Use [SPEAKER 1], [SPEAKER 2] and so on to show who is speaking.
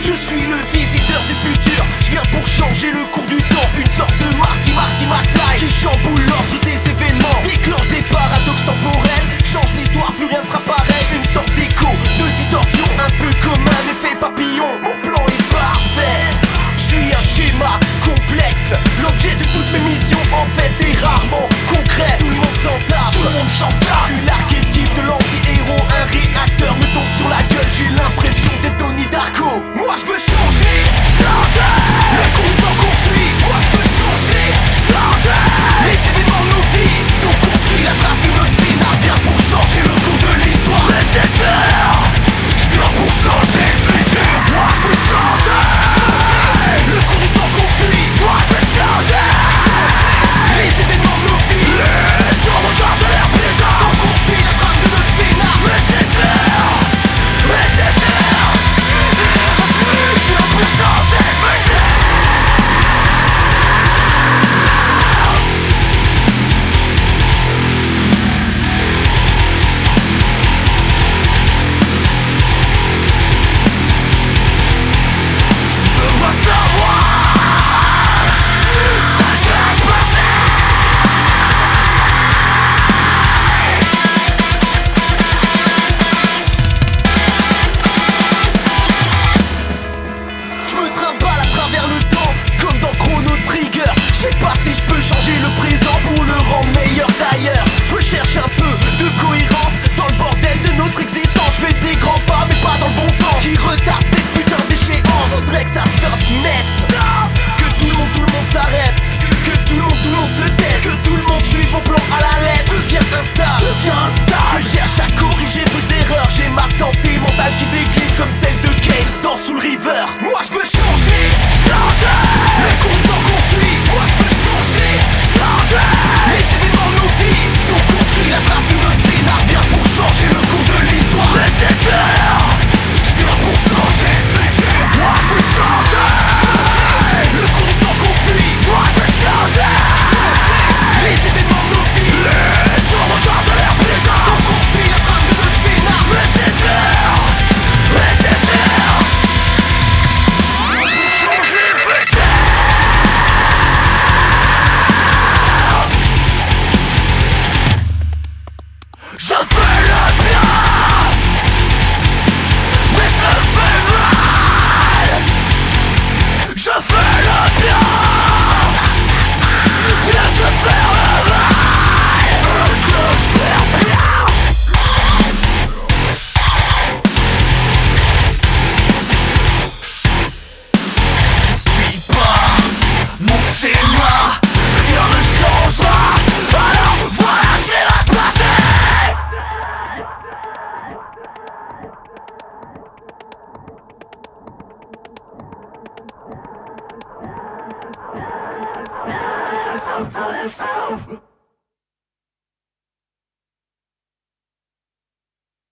[SPEAKER 1] Je suis le visiteur du futur, je viens pour changer le cours du temps. Une sorte de Marty McFly qui chamboule l'ordre des événements, déclenche des paradoxes temporels, change l'histoire, plus rien ne sera pareil. Une sorte d'écho, de distorsion, un peu comme un effet papillon. Mon plan est parfait, je suis un schéma complexe. L'objet de toutes mes missions en fait est rarement concret. Tout le monde s'en tape, je suis l'archétype de l'anti-héros. Un réacteur me tombe sur la gueule, j'ai l'impression d'être Donnie Darko. Moi je veux changer le cours du temps qu'on suit. Moi je veux changer les événements de nos vies. Donc on suit la trace de notre scénar. Viens pour changer le cours de l'histoire. Laissez faire, je viens pour changer le futur. Moi je veux changer le cours du temps qu'on fuit. Moi je veux changer les événements de nos vies. Les ombres gardent l'air présent. Donc on suit la trame de notre scénar. Laissez faire, laissez faire, je viens pour changer le futur. Je me trimballe à travers le temps, comme dans Chrono Trigger. Je sais pas si je peux changer le présent pour le rendre meilleur d'ailleurs. Je recherche un peu de cohérence dans le bordel de notre existence. Je fais des grands pas mais pas dans le bon sens, qui retarde cette putain d'échéance. Faudrait que ça stop net, que tout le monde s'arrête, que tout le monde se taise, que tout le monde suive mon plan à la lettre. Deviens instable, je cherche à corriger vos erreurs. J'ai ma santé mentale qui décline comme celle de Kane dans Soul River. Moi je veux changer le cours du temps qu'on suit. Moi je veux changer les événements de nos vies. Donc on suit la trace de notre scénar. Viens pour changer le cours de l'histoire. Laissez faire, je viens pour changer le futur. Moi je veux changer le cours du temps qu'on fuit. Moi je veux changer les événements de nos vies. Les ombres gardent l'air présent. Donc on suit la trame de notre scénar. Laissez faire, laissez faire, changer le futur. Je fais le bien, mais je fais mal. Je fais le bien, bien que faire le mal. Que faire bien. Si tu ne suis pas mon schéma, rien ne changera. Alors voilà ce qui va se passer. Sometimes